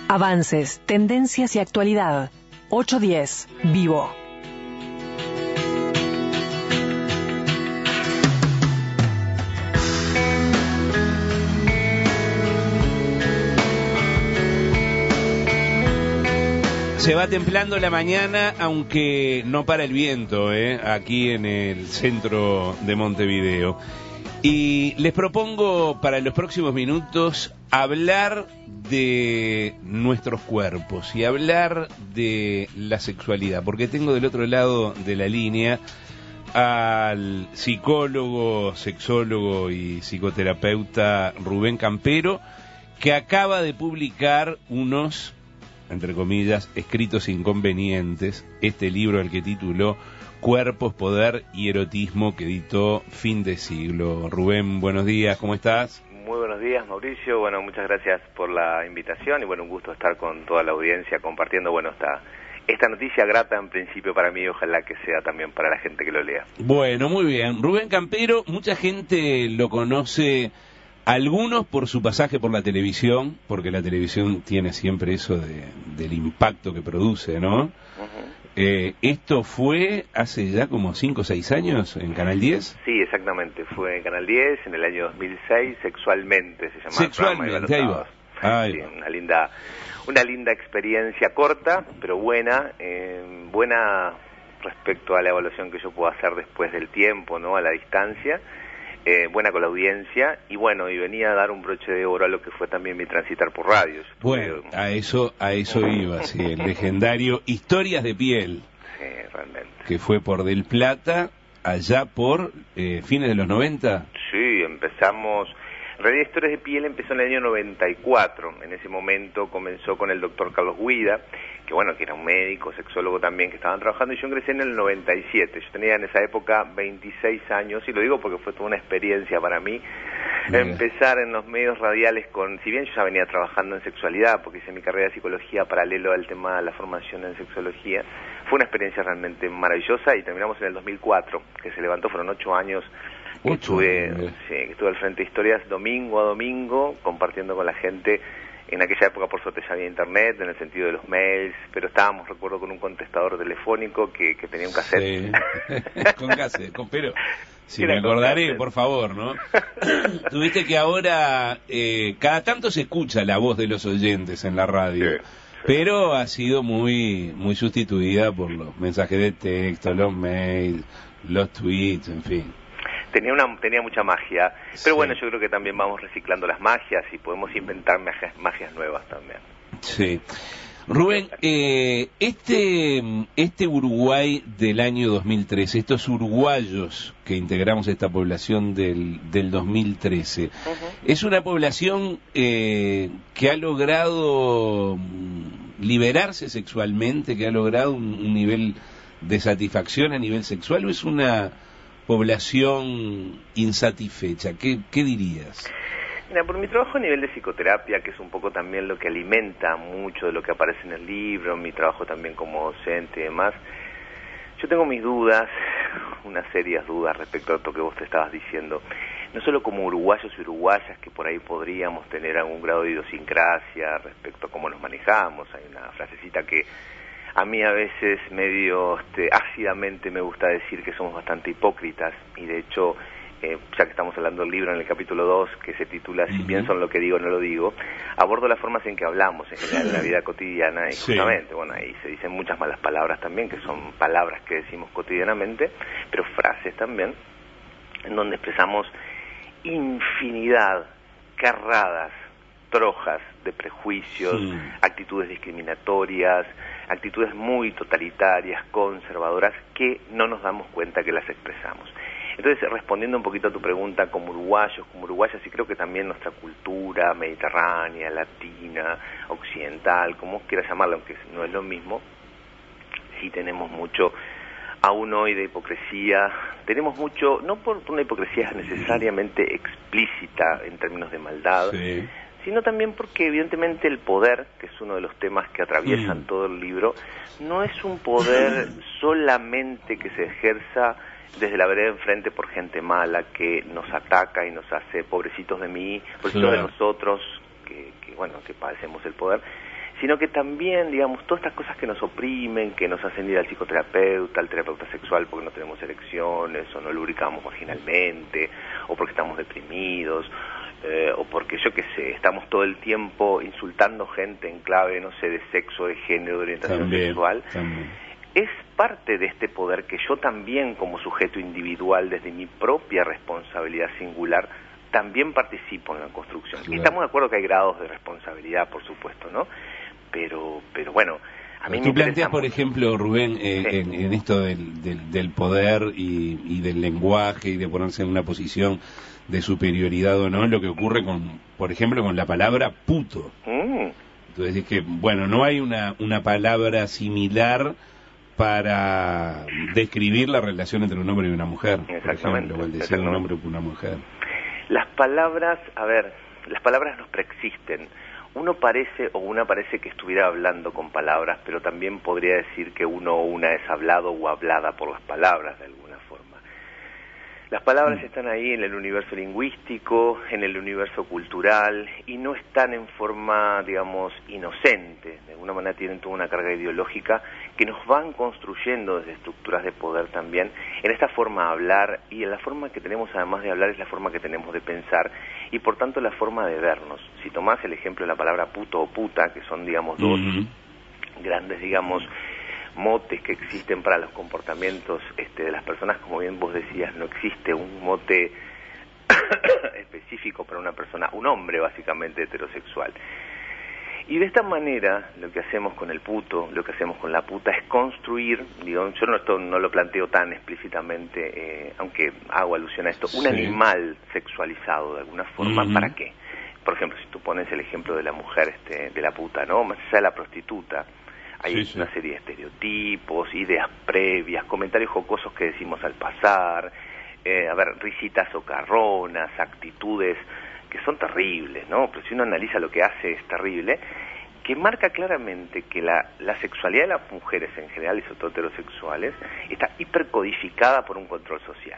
Avances, tendencias y actualidad. 810 Vivo. Se va templando la mañana, aunque no para el viento, aquí en el centro de Montevideo. Y les propongo para los próximos minutos hablar de nuestros cuerpos y hablar de la sexualidad, porque tengo del otro lado de la línea al psicólogo, sexólogo y psicoterapeuta Rubén Campero, que acaba de publicar unos, entre comillas, escritos inconvenientes, este libro al que tituló Cuerpos, Poder y Erotismo, que editó Fin de Siglo. Rubén, buenos días, ¿cómo estás? Muy buenos días, Mauricio. Bueno, muchas gracias por la invitación y bueno, un gusto estar con toda la audiencia compartiendo, bueno, esta noticia grata en principio para mí, ojalá que sea también para la gente que lo lea. Bueno, muy bien. Rubén Campero, mucha gente lo conoce, algunos por su pasaje por la televisión, porque la televisión tiene siempre eso del impacto que produce, ¿no? ¿Esto fue hace ya como 5 o 6 años en Canal 10? Sí, exactamente, fue en Canal 10 en el año 2006, Sexualmente se llamaba. Sexualmente, ahí va. Sí, una linda experiencia corta, pero buena respecto a la evaluación que yo puedo hacer después del tiempo, ¿no? A la distancia. Buena con la audiencia y bueno, y venía a dar un broche de oro a lo que fue también mi transitar por radio. Bueno, a eso iba, sí, el legendario Historias de Piel. Sí, realmente. Que fue por Del Plata, allá por fines de los 90. Sí, empezamos. En realidad, Historias de Piel empezó en el año 94. En ese momento comenzó con el doctor Carlos Guida, que bueno, que era un médico, sexólogo también, que estaban trabajando, y yo ingresé en el 97. Yo tenía en esa época 26 años, y lo digo porque fue toda una experiencia para mí. Empezar en los medios radiales si bien yo ya venía trabajando en sexualidad, porque hice mi carrera de psicología paralelo al tema de la formación en sexología, fue una experiencia realmente maravillosa, y terminamos en el 2004, que se levantó, fueron 8 años, que estuve al frente de Historias domingo a domingo, compartiendo con la gente. En aquella época, por suerte, ya había internet, en el sentido de los mails, pero estábamos, recuerdo, con un contestador telefónico que tenía un cassette. Sí. Con cassette, pero si me acordaré, por favor, ¿no? Tuviste que ahora, cada tanto se escucha la voz de los oyentes en la radio, pero ha sido muy sustituida por los mensajes de texto, los mails, los tweets, en fin. Tenía mucha magia, pero bueno, yo creo que también vamos reciclando las magias y podemos inventar magias nuevas también. Sí. Rubén, este Uruguay del año 2013, estos uruguayos que integramos esta población del 2013, es una población que ha logrado liberarse sexualmente, que ha logrado un nivel de satisfacción a nivel sexual, ¿o es una población insatisfecha? ¿Qué dirías? Mira, por mi trabajo a nivel de psicoterapia, que es un poco también lo que alimenta mucho de lo que aparece en el libro, mi trabajo también como docente y demás, yo tengo mis dudas, unas serias dudas respecto a lo que vos te estabas diciendo. No solo como uruguayos y uruguayas, que por ahí podríamos tener algún grado de idiosincrasia respecto a cómo nos manejamos. Hay una frasecita que a mí a veces medio ácidamente me gusta decir que somos bastante hipócritas, y de hecho, ya que estamos hablando del libro, en el capítulo 2, que se titula Si pienso en lo que digo, no lo digo, abordo las formas en que hablamos en general en la vida cotidiana, y justamente, bueno, ahí se dicen muchas malas palabras también, que son palabras que decimos cotidianamente, pero frases también, en donde expresamos infinidad, carradas, trojas de prejuicios, actitudes discriminatorias, actitudes muy totalitarias, conservadoras, que no nos damos cuenta que las expresamos. Entonces, respondiendo un poquito a tu pregunta, como uruguayos, como uruguayas, y creo que también nuestra cultura mediterránea, latina, occidental, como quieras llamarla, aunque no es lo mismo, sí tenemos mucho, aún hoy, de hipocresía. Tenemos mucho, no por una hipocresía necesariamente explícita en términos de maldad, sino también porque evidentemente el poder, que es uno de los temas que atraviesan todo el libro, no es un poder solamente que se ejerza desde la vereda enfrente por gente mala que nos ataca y nos hace pobrecitos de mí, pobrecitos de nosotros, que padecemos el poder, sino que también, digamos, todas estas cosas que nos oprimen, que nos hacen ir al psicoterapeuta, al terapeuta sexual porque no tenemos erecciones, o no lubricamos vaginalmente, o porque estamos deprimidos, o porque, yo qué sé, estamos todo el tiempo insultando gente en clave, no sé, de sexo, de género, de orientación sexual. Es parte de este poder que yo también, como sujeto individual, desde mi propia responsabilidad singular, también participo en la construcción. Claro. Y estamos de acuerdo que hay grados de responsabilidad, por supuesto, ¿no? Pero bueno, a mí me Tú planteas, por ejemplo, Rubén, en esto del poder y del lenguaje y de ponerse en una posición de superioridad o no, lo que ocurre con, por ejemplo, con la palabra puto. Entonces es que, bueno, no hay una palabra similar para describir la relación entre un hombre y una mujer, por ejemplo, o el deseo de un hombre con una mujer. Las palabras, las palabras nos preexisten. Uno parece o una parece que estuviera hablando con palabras, pero también podría decir que uno o una es hablado o hablada por las palabras de alguna forma. Las palabras están ahí en el universo lingüístico, en el universo cultural, y no están en forma, digamos, inocente. De alguna manera tienen toda una carga ideológica que nos van construyendo desde estructuras de poder también, en esta forma de hablar, y en la forma que tenemos además de hablar es la forma que tenemos de pensar, y por tanto la forma de vernos. Si tomás el ejemplo de la palabra puto o puta, que son, digamos, dos grandes, digamos, motes que existen para los comportamientos de las personas, como bien vos decías, no existe un mote específico para una persona, un hombre básicamente heterosexual. Y de esta manera, lo que hacemos con el puto, lo que hacemos con la puta es construir, digo, yo esto no lo planteo tan explícitamente, aunque hago alusión a esto, un animal sexualizado de alguna forma. ¿Para qué? Por ejemplo, si tú pones el ejemplo de la mujer, de la puta, ¿no? Más allá de la prostituta, hay una serie de estereotipos, ideas previas, comentarios jocosos que decimos al pasar, risitas socarronas, actitudes que son terribles, ¿no? Pero si uno analiza lo que hace es terrible, que marca claramente que la sexualidad de las mujeres en general, y sobre todo heterosexuales, está hipercodificada por un control social.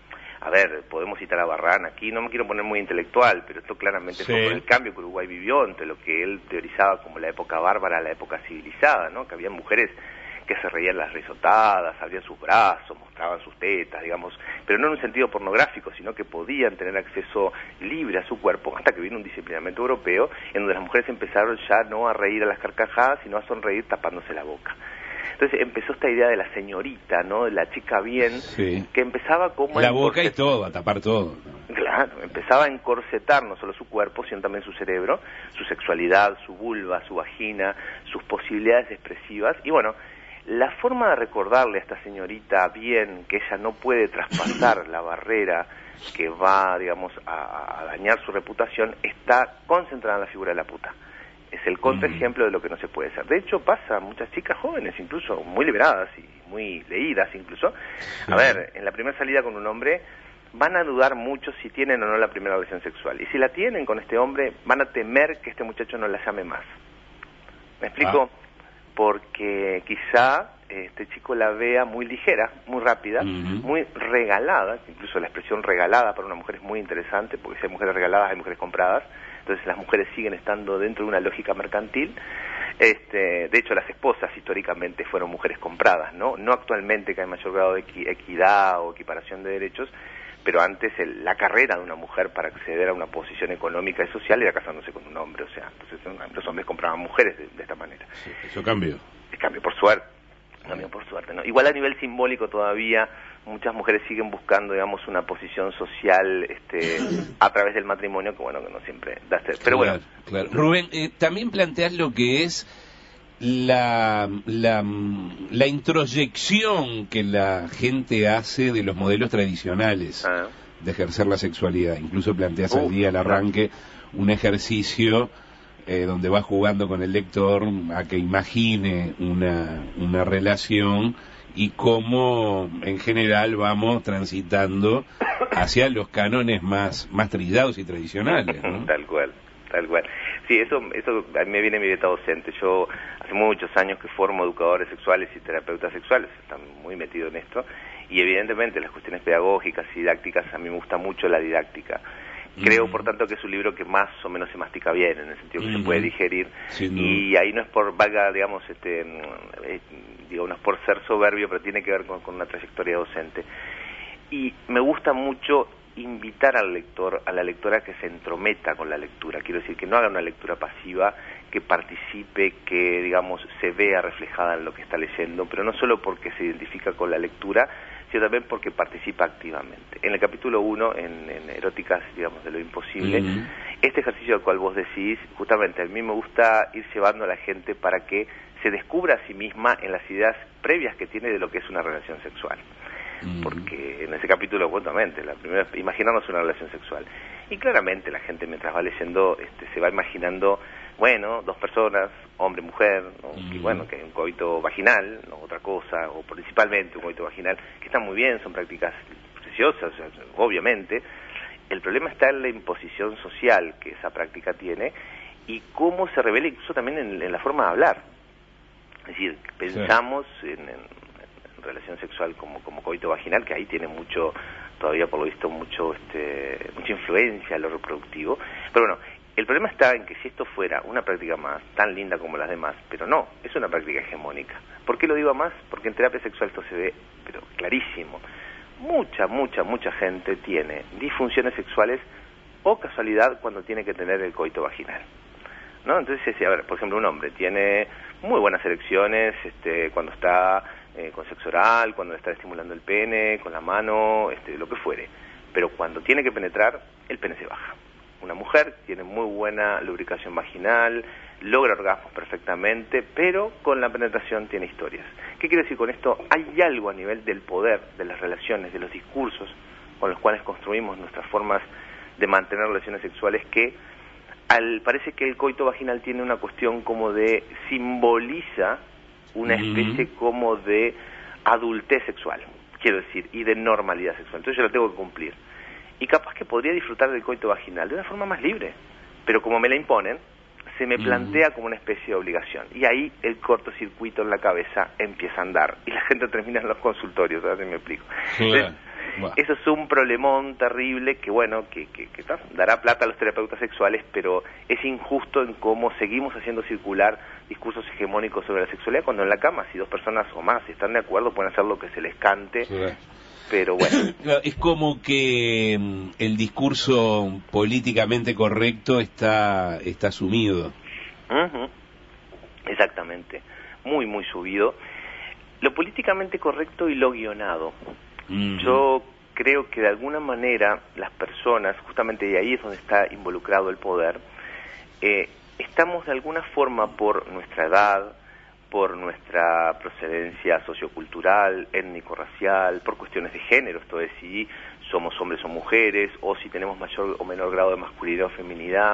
Podemos citar a Barran aquí, no me quiero poner muy intelectual, pero esto claramente fue por el cambio que Uruguay vivió entre lo que él teorizaba como la época bárbara a la época civilizada, ¿no? Que había mujeres que se reían las risotadas, abrían sus brazos, mostraban sus tetas, digamos, pero no en un sentido pornográfico, sino que podían tener acceso libre a su cuerpo, hasta que vino un disciplinamiento europeo, en donde las mujeres empezaron ya no a reír a las carcajadas, sino a sonreír tapándose la boca. Entonces empezó esta idea de la señorita, ¿no? De la chica bien, que empezaba como... La boca y todo, a tapar todo. Claro, empezaba a encorsetar no solo su cuerpo, sino también su cerebro, su sexualidad, su vulva, su vagina, sus posibilidades expresivas. Y bueno, la forma de recordarle a esta señorita bien que ella no puede traspasar la barrera que va, digamos, a dañar su reputación, está concentrada en la figura de la puta. Es el contraejemplo de lo que no se puede hacer. De hecho, pasa a muchas chicas jóvenes, incluso muy liberadas y muy leídas incluso. En la primera salida con un hombre van a dudar mucho si tienen o no la primera relación sexual. Y si la tienen con este hombre, van a temer que este muchacho no la llame más. ¿Me explico? Porque quizá este chico la vea muy ligera, muy rápida, muy regalada, incluso la expresión regalada para una mujer es muy interesante, porque si hay mujeres regaladas hay mujeres compradas. Entonces las mujeres siguen estando dentro de una lógica mercantil. De hecho, las esposas históricamente fueron mujeres compradas, ¿no? No actualmente, que hay mayor grado de equidad o equiparación de derechos, pero antes la carrera de una mujer para acceder a una posición económica y social era casándose con un hombre. O sea, entonces los hombres compraban mujeres de esta manera. Sí, eso cambió. Cambió por suerte. Cambió por suerte, ¿no? Igual a nivel simbólico todavía muchas mujeres siguen buscando, digamos, una posición social a través del matrimonio, que bueno, que no siempre da ser. Pero bueno. Claro. Rubén, también planteas lo que es la introyección que la gente hace de los modelos tradicionales de ejercer la sexualidad. Incluso planteas al día al arranque un ejercicio donde vas jugando con el lector a que imagine una relación y cómo en general vamos transitando hacia los cánones más trillados y tradicionales, ¿no? Tal cual. Sí, eso a mí me viene mi beta docente. Yo hace muchos años que formo educadores sexuales y terapeutas sexuales, están muy metido en esto, y evidentemente las cuestiones pedagógicas y didácticas, a mí me gusta mucho la didáctica. Creo, por tanto, que es un libro que más o menos se mastica bien, en el sentido que se puede digerir. Sin Y duda. ahí no es por, valga, digamos, digo, no es por ser soberbio, pero tiene que ver con una trayectoria docente. Y me gusta mucho invitar al lector, a la lectora, que se entrometa con la lectura. Quiero decir, que no haga una lectura pasiva, que participe, que, digamos, se vea reflejada en lo que está leyendo, pero no solo porque se identifica con la lectura, sino también porque participa activamente. En el capítulo 1, en Eróticas, digamos, de lo imposible, este ejercicio al cual vos decís, justamente a mí me gusta ir llevando a la gente para que se descubra a sí misma en las ideas previas que tiene de lo que es una relación sexual. Porque en ese capítulo, justamente, la primera, imaginarnos una relación sexual. Y claramente la gente, mientras va leyendo, se va imaginando, bueno, dos personas, hombre y mujer, ¿no? Y bueno, que hay un coito vaginal, ¿no? Otra cosa, o principalmente un coito vaginal, que está muy bien, son prácticas preciosas, obviamente. El problema está en la imposición social que esa práctica tiene y cómo se revela incluso también en la forma de hablar. Es decir, pensamos en relación sexual como coito vaginal, que ahí tiene mucho, todavía por lo visto, mucha influencia en lo reproductivo. Pero bueno, el problema está en que si esto fuera una práctica más, tan linda como las demás, pero no, es una práctica hegemónica. ¿Por qué lo digo más? Porque en terapia sexual esto se ve, pero clarísimo. Mucha gente tiene disfunciones sexuales o casualidad cuando tiene que tener el coito vaginal, ¿no? Entonces, a ver, por ejemplo, un hombre tiene muy buenas erecciones cuando está con sexo oral, cuando está estimulando el pene, con la mano, lo que fuere. Pero cuando tiene que penetrar, el pene se baja. Una mujer tiene muy buena lubricación vaginal, logra orgasmos perfectamente, pero con la penetración tiene historias. ¿Qué quiero decir con esto? Hay algo a nivel del poder, de las relaciones, de los discursos con los cuales construimos nuestras formas de mantener relaciones sexuales que parece que el coito vaginal tiene una cuestión como de simboliza una especie como de adultez sexual, quiero decir, y de normalidad sexual. Entonces yo lo tengo que cumplir. Y capaz que podría disfrutar del coito vaginal de una forma más libre, pero como me la imponen, se me plantea como una especie de obligación. Y ahí el cortocircuito en la cabeza empieza a andar, y la gente termina en los consultorios, ¿sabes? Me explico. Entonces, eso es un problemón terrible que, bueno, que dará plata a los terapeutas sexuales, pero es injusto en cómo seguimos haciendo circular discursos hegemónicos sobre la sexualidad, cuando en la cama, si dos personas o más están de acuerdo, pueden hacer lo que se les cante, pero bueno. Es como que el discurso políticamente correcto está sumido. Exactamente, muy subido. Lo políticamente correcto y lo guionado. Yo creo que de alguna manera las personas, justamente de ahí es donde está involucrado el poder, estamos de alguna forma, por nuestra edad, por nuestra procedencia sociocultural, étnico-racial, por cuestiones de género, esto es, si somos hombres o mujeres, o si tenemos mayor o menor grado de masculinidad o feminidad,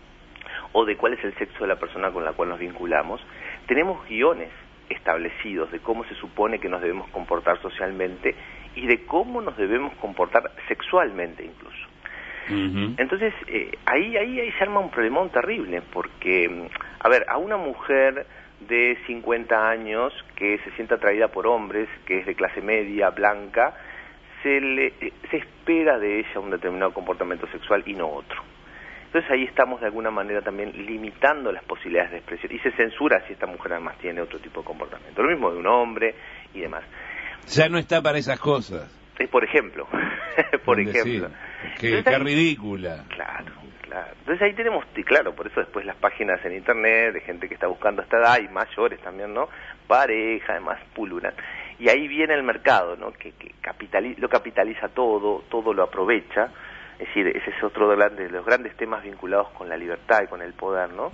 o de cuál es el sexo de la persona con la cual nos vinculamos, tenemos guiones establecidos de cómo se supone que nos debemos comportar socialmente y de cómo nos debemos comportar sexualmente incluso. Entonces, ahí se arma un problemón terrible, porque, a ver, a una mujer de 50 años que se siente atraída por hombres, que es de clase media, blanca, se espera de ella un determinado comportamiento sexual y no otro. Entonces ahí estamos de alguna manera también limitando las posibilidades de expresión y se censura si esta mujer además tiene otro tipo de comportamiento. Lo mismo de un hombre y demás. Ya no está para esas cosas. Por ejemplo. Por ejemplo. Qué ridícula. Claro. Entonces ahí tenemos, y claro, por eso después las páginas en internet de gente que está buscando esta edad y mayores también, ¿no? Pareja, además pululan. Y ahí viene el mercado, ¿no? Que lo capitaliza todo lo aprovecha. Es decir, ese es otro de los grandes temas vinculados con la libertad y con el poder, ¿no?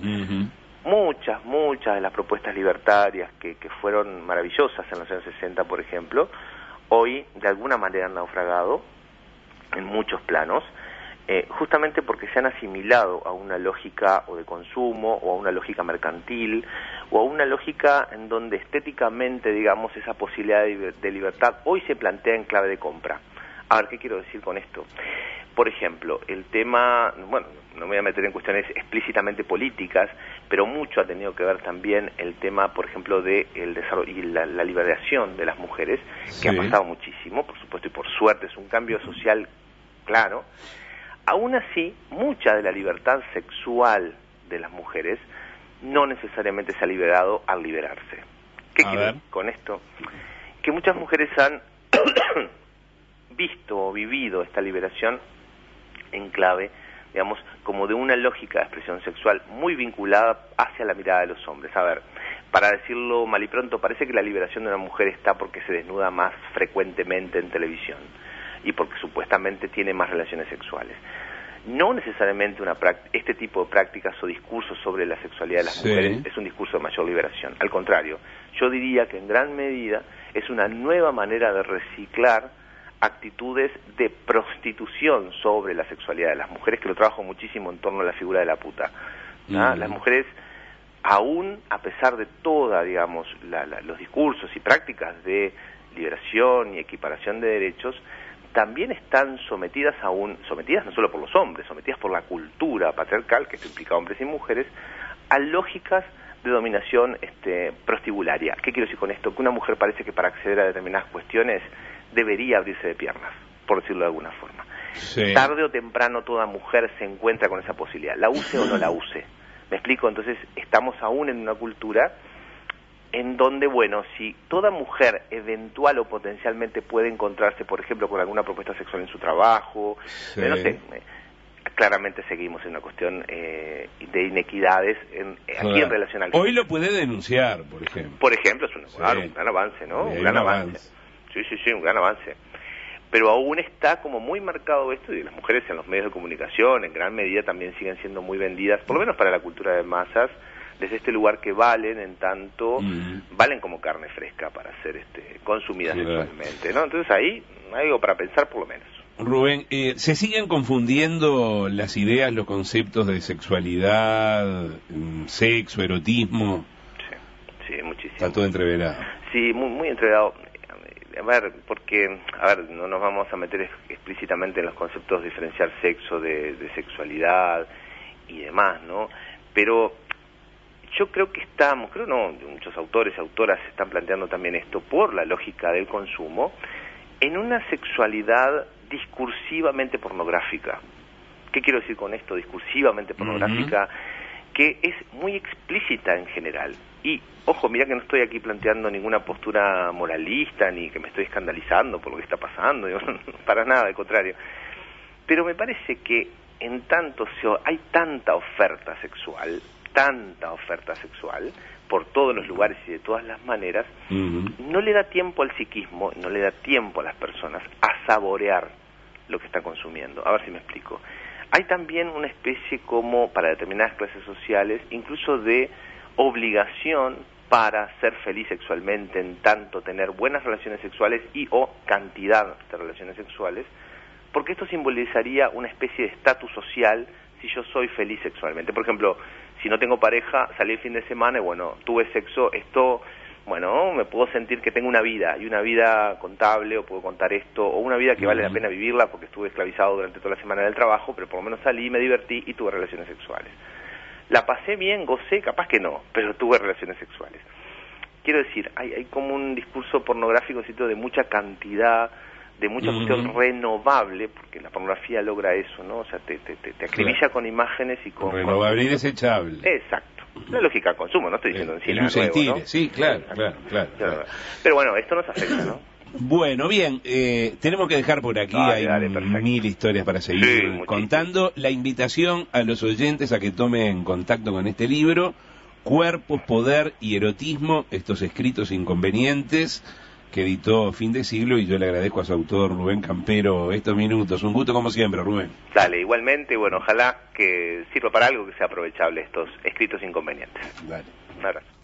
Muchas de las propuestas libertarias que fueron maravillosas en los años 60, por ejemplo, hoy de alguna manera han naufragado en muchos planos, justamente porque se han asimilado a una lógica o de consumo o a una lógica mercantil o a una lógica en donde estéticamente, digamos, esa posibilidad de libertad hoy se plantea en clave de compra. A ver, ¿qué quiero decir con esto? Por ejemplo, el tema, bueno, no me voy a meter en cuestiones explícitamente políticas, pero mucho ha tenido que ver también el tema, por ejemplo, de el desarrollo y la liberación de las mujeres, que ha pasado muchísimo, por supuesto, y por suerte es un cambio social claro. Aún así, mucha de la libertad sexual de las mujeres no necesariamente se ha liberado al liberarse. ¿Qué quiero decir con esto? Que muchas mujeres han visto o vivido esta liberación en clave, digamos, como de una lógica de expresión sexual muy vinculada hacia la mirada de los hombres. A ver, para decirlo mal y pronto, parece que la liberación de una mujer está porque se desnuda más frecuentemente en televisión y porque supuestamente tiene más relaciones sexuales. No necesariamente este tipo de prácticas o discursos sobre la sexualidad de las mujeres es un discurso de mayor liberación. Al contrario, yo diría que en gran medida es una nueva manera de reciclar actitudes de prostitución sobre la sexualidad de las mujeres, que lo trabajo muchísimo en torno a la figura de la puta. Las mujeres, aún a pesar de toda, digamos, los discursos y prácticas de liberación y equiparación de derechos, también están sometidas no solo por los hombres, sometidas por la cultura patriarcal, que esto implica hombres y mujeres, a lógicas de dominación prostibularia. ¿Qué quiero decir con esto? Que una mujer parece que para acceder a determinadas cuestiones debería abrirse de piernas, por decirlo de alguna forma. Sí. Tarde o temprano toda mujer se encuentra con esa posibilidad, la use o no la use. ¿Me explico? Entonces estamos aún en una cultura en donde, bueno, si toda mujer eventual o potencialmente puede encontrarse, por ejemplo, con alguna propuesta sexual en su trabajo, no sé, claramente seguimos en una cuestión de inequidades aquí en relación al... Hoy lo puede denunciar, por ejemplo. Por ejemplo, es un gran avance, ¿no? Un gran avance. Sí, un gran avance. Pero aún está como muy marcado esto, y las mujeres en los medios de comunicación en gran medida también siguen siendo muy vendidas, por lo menos para la cultura de masas, desde este lugar que valen, en tanto valen como carne fresca para ser consumida sexualmente, ¿no? Entonces ahí hay algo para pensar por lo menos. Rubén, ¿se siguen confundiendo las ideas, los conceptos de sexualidad, sexo, erotismo? Sí, muchísimo. Está todo entreverado. Sí, muy entreverado. A ver, porque, no nos vamos a meter explícitamente en los conceptos de diferenciar sexo de sexualidad y demás, ¿no? Pero yo creo que muchos autores y autoras están planteando también esto por la lógica del consumo, en una sexualidad discursivamente pornográfica. ¿Qué quiero decir con esto? Discursivamente pornográfica, que es muy explícita en general. Y, ojo, mira que no estoy aquí planteando ninguna postura moralista, ni que me estoy escandalizando por lo que está pasando, para nada, al contrario. Pero me parece que en tanto hay tanta oferta sexual por todos los lugares y de todas las maneras, no le da tiempo al psiquismo, no le da tiempo a las personas a saborear lo que está consumiendo. A ver si me explico. Hay también una especie como, para determinadas clases sociales, incluso de obligación para ser feliz sexualmente, en tanto tener buenas relaciones sexuales y o cantidad de relaciones sexuales, porque esto simbolizaría una especie de estatus social si yo soy feliz sexualmente. Por ejemplo, si no tengo pareja, salí el fin de semana y bueno, tuve sexo, me puedo sentir que tengo una vida, y una vida contable, o puedo contar esto, o una vida que vale la pena vivirla porque estuve esclavizado durante toda la semana del trabajo, pero por lo menos salí, me divertí y tuve relaciones sexuales. La pasé bien, gocé, capaz que no, pero tuve relaciones sexuales. Quiero decir, hay como un discurso pornográfico de mucha cantidad, de mucha cuestión renovable, porque la pornografía logra eso, ¿no? O sea, te acribilla con imágenes y con... Renovable y desechable. Exacto. La lógica de consumo, no estoy diciendo en sí nada nuevo, ¿no? Sí, claro. Pero bueno, esto nos afecta, ¿no? Bueno, bien, tenemos que dejar por aquí, hay mil historias para seguir contando. La invitación a los oyentes a que tomen contacto con este libro, Cuerpos, Poder y Erotismo, estos escritos inconvenientes, que editó Fin de Siglo, y yo le agradezco a su autor, Rubén Campero, estos minutos. Un gusto como siempre, Rubén. Dale, igualmente, bueno, ojalá que sirva para algo, que sea aprovechable estos escritos inconvenientes. Dale. Un abrazo.